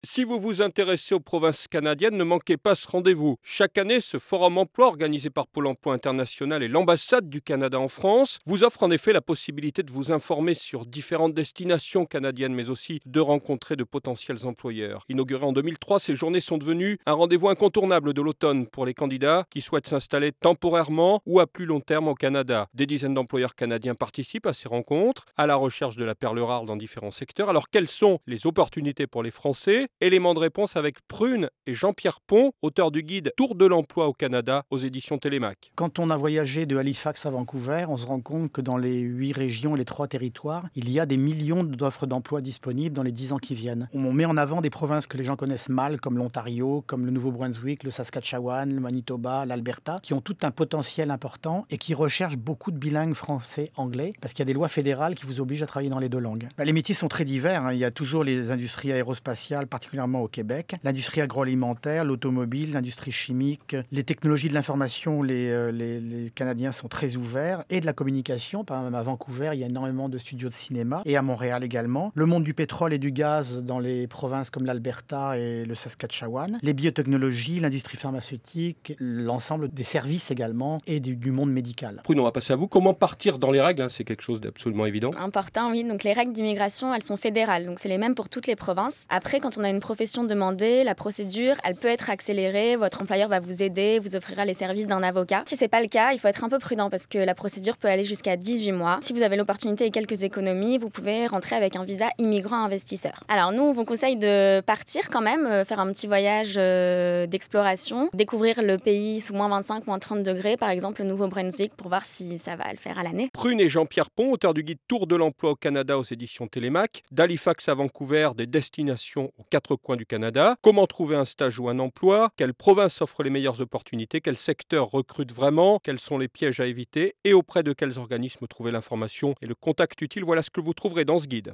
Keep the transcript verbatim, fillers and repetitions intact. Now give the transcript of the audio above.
Si vous vous intéressez aux provinces canadiennes, ne manquez pas ce rendez-vous. Chaque année, ce forum emploi organisé par Pôle emploi international et l'ambassade du Canada en France vous offre en effet la possibilité de vous informer sur différentes destinations canadiennes, mais aussi de rencontrer de potentiels employeurs. Inaugurées en deux mille trois, ces journées sont devenues un rendez-vous incontournable de l'automne pour les candidats qui souhaitent s'installer temporairement ou à plus long terme au Canada. Des dizaines d'employeurs canadiens participent à ces rencontres, à la recherche de la perle rare dans différents secteurs. Alors, quelles sont les opportunités pour les Français? Élément de réponse avec Prune et Jean-Pierre Pont, auteur du guide Tour de l'emploi au Canada aux éditions Télémac. Quand on a voyagé de Halifax à Vancouver, on se rend compte que dans les huit régions et les trois territoires, il y a des millions d'offres d'emploi disponibles dans les dix ans qui viennent. On met en avant des provinces que les gens connaissent mal, comme l'Ontario, comme le Nouveau-Brunswick, le Saskatchewan, le Manitoba, l'Alberta, qui ont tout un potentiel important et qui recherchent beaucoup de bilingues français-anglais, parce qu'il y a des lois fédérales qui vous obligent à travailler dans les deux langues. Bah, les métiers sont très divers, hein. Il y a toujours les industries aérospatiales, particulièrement au Québec, l'industrie agroalimentaire, l'automobile, l'industrie chimique, les technologies de l'information, les, euh, les, les Canadiens sont très ouverts, et de la communication. Par exemple, à Vancouver, il y a énormément de studios de cinéma, et à Montréal également. Le monde du pétrole et du gaz dans les provinces comme l'Alberta et le Saskatchewan, les biotechnologies, l'industrie pharmaceutique, l'ensemble des services également, et du, du monde médical. Prune, on va passer à vous. Comment partir dans les règles, hein, c'est quelque chose d'absolument évident. Important, oui. Donc les règles d'immigration, elles sont fédérales, donc c'est les mêmes pour toutes les provinces. Après, quand on a une profession demandée, la procédure, elle peut être accélérée. Votre employeur va vous aider, vous offrira les services d'un avocat. Si c'est pas le cas, il faut être un peu prudent parce que la procédure peut aller jusqu'à dix-huit mois. Si vous avez l'opportunité et quelques économies, vous pouvez rentrer avec un visa immigrant investisseur. Alors nous, on vous conseille de partir quand même, euh, faire un petit voyage euh, d'exploration, découvrir le pays sous moins vingt-cinq, moins trente degrés, par exemple le Nouveau-Brunswick, pour voir si ça va le faire à l'année. Prune et Jean-Pierre Pont, auteur du guide Tour de l'emploi au Canada aux éditions Télémac, d'Halifax à Vancouver, des destinations aux quatre coins du Canada. Comment trouver un stage ou un emploi? Quelle province offre les meilleures opportunités? Quel secteur recrute vraiment? Quels sont les pièges à éviter? Et auprès de quels organismes trouver l'information et le contact utile? Voilà ce que vous trouverez dans ce guide.